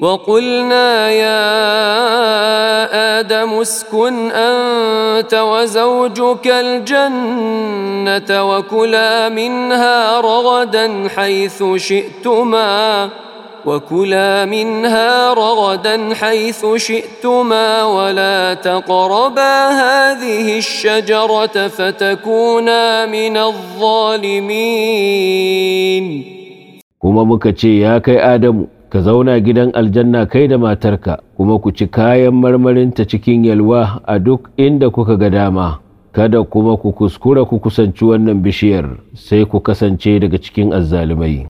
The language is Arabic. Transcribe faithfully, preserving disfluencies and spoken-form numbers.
وقلنا يا آدم اسكن أنت وزوجك الجنة وكلا منها رغدا حيث شئتما وكلا منها رغدا حيث شئتما ولا تقربا هذه الشجرة فتكونا من الظالمين. kuma muka ce ya kai Adamu ka zauna gidan aljanna kai da matarka kuma ku ci kayan marmarinta cikin yalwa a duk inda kuka ga dama, kada kuma ku kuskura ku kusanci wannan bishiyar sai ku kasance daga cikin azzalumai.